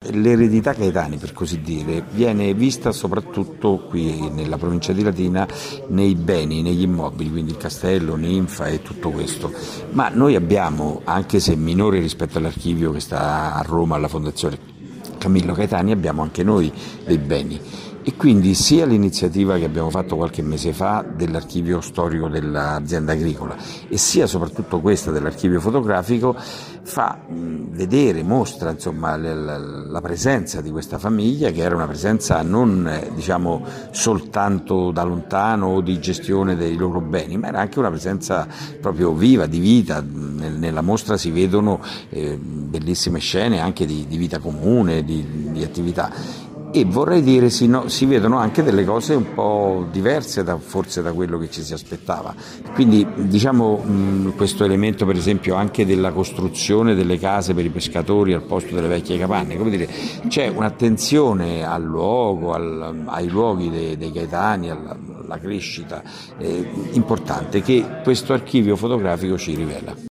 l'eredità Gaetani, per così dire, viene vista soprattutto qui nella provincia di Latina nei beni, negli immobili, quindi il castello, ninfa e tutto questo. Ma noi abbiamo, anche se minore rispetto all'archivio che sta a Roma alla Fondazione Camillo Gaetani, abbiamo anche noi dei beni. E quindi sia l'iniziativa che abbiamo fatto qualche mese fa dell'archivio storico dell'azienda agricola e sia soprattutto questa dell'archivio fotografico fa vedere, mostra insomma la presenza di questa famiglia, che era una presenza non diciamo soltanto da lontano o di gestione dei loro beni, ma era anche una presenza proprio viva, di vita. Nella mostra si vedono bellissime scene anche di vita comune, di attività. E vorrei dire si vedono anche delle cose un po' diverse forse da quello che ci si aspettava. Quindi diciamo questo elemento per esempio anche della costruzione delle case per i pescatori al posto delle vecchie capanne, come dire, c'è un'attenzione al luogo, ai luoghi dei Gaetani, alla crescita importante che questo archivio fotografico ci rivela.